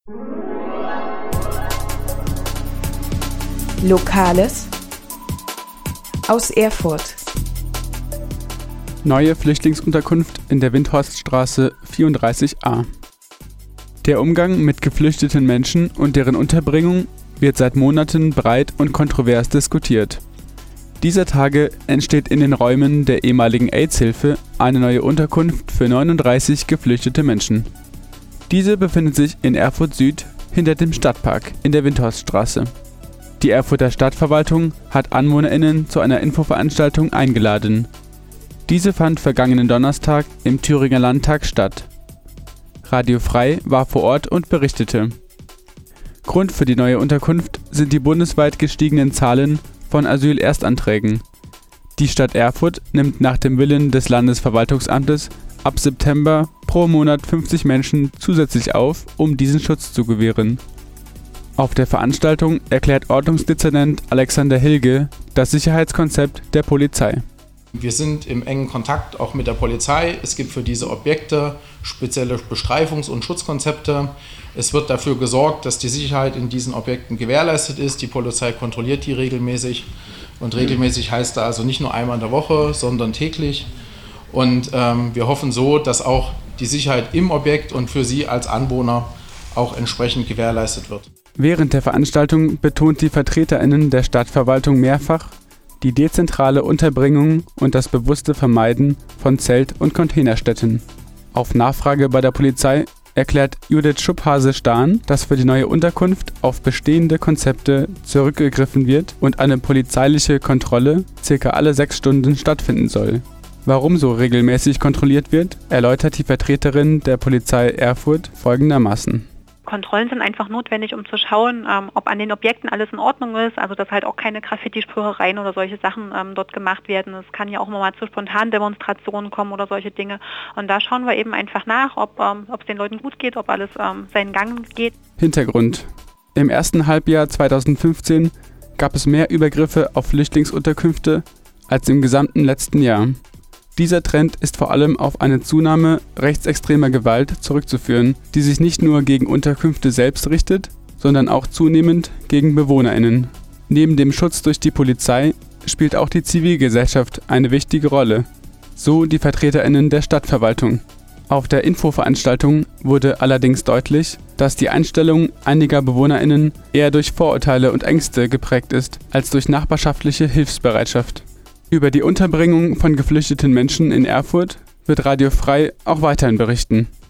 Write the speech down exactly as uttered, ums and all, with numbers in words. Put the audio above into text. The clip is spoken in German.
Lokales aus Erfurt. Neue Flüchtlingsunterkunft in der Windhorststraße vierunddreißig a. Der Umgang mit geflüchteten Menschen und deren Unterbringung wird seit Monaten breit und kontrovers diskutiert. Dieser Tage entsteht in den Räumen der ehemaligen AIDS-Hilfe eine neue Unterkunft für neununddreißig geflüchtete Menschen. Diese befindet sich in Erfurt Süd hinter dem Stadtpark in der Windhorststraße. Die Erfurter Stadtverwaltung hat AnwohnerInnen zu einer Infoveranstaltung eingeladen. Diese fand vergangenen Donnerstag im Thüringer Landtag statt. Radio Frei war vor Ort und berichtete. Grund für die neue Unterkunft sind die bundesweit gestiegenen Zahlen von Asylerstanträgen. Die Stadt Erfurt nimmt nach dem Willen des Landesverwaltungsamtes ab September pro Monat fünfzig Menschen zusätzlich auf, um diesen Schutz zu gewähren. Auf der Veranstaltung erklärt Ordnungsdezernent Alexander Hilge das Sicherheitskonzept der Polizei. Wir sind im engen Kontakt auch mit der Polizei. Es gibt für diese Objekte spezielle Bestreifungs- und Schutzkonzepte. Es wird dafür gesorgt, dass die Sicherheit in diesen Objekten gewährleistet ist. Die Polizei kontrolliert die regelmäßig. Und regelmäßig heißt da also nicht nur einmal in der Woche, sondern täglich. Und ähm, wir hoffen so, dass auch die Sicherheit im Objekt und für Sie als Anwohner auch entsprechend gewährleistet wird. Während der Veranstaltung betont die VertreterInnen der Stadtverwaltung mehrfach die dezentrale Unterbringung und das bewusste Vermeiden von Zelt- und Containerstädten. Auf Nachfrage bei der Polizei erklärt Judith Schubhase-Stahn, dass für die neue Unterkunft auf bestehende Konzepte zurückgegriffen wird und eine polizeiliche Kontrolle circa alle sechs Stunden stattfinden soll. Warum so regelmäßig kontrolliert wird, erläutert die Vertreterin der Polizei Erfurt folgendermaßen. Kontrollen sind einfach notwendig, um zu schauen, ähm, ob an den Objekten alles in Ordnung ist, also dass halt auch keine Graffiti-Sprühereien oder solche Sachen ähm, dort gemacht werden. Es kann ja auch immer mal zu spontanen Demonstrationen kommen oder solche Dinge. Und da schauen wir eben einfach nach, ob ähm, ob es den Leuten gut geht, ob alles ähm, seinen Gang geht. Hintergrund: Im ersten Halbjahr zweitausendfünfzehn gab es mehr Übergriffe auf Flüchtlingsunterkünfte als im gesamten letzten Jahr. Dieser Trend ist vor allem auf eine Zunahme rechtsextremer Gewalt zurückzuführen, die sich nicht nur gegen Unterkünfte selbst richtet, sondern auch zunehmend gegen BewohnerInnen. Neben dem Schutz durch die Polizei spielt auch die Zivilgesellschaft eine wichtige Rolle, so die VertreterInnen der Stadtverwaltung. Auf der Infoveranstaltung wurde allerdings deutlich, dass die Einstellung einiger BewohnerInnen eher durch Vorurteile und Ängste geprägt ist, als durch nachbarschaftliche Hilfsbereitschaft. Über die Unterbringung von geflüchteten Menschen in Erfurt wird Radio Frei auch weiterhin berichten.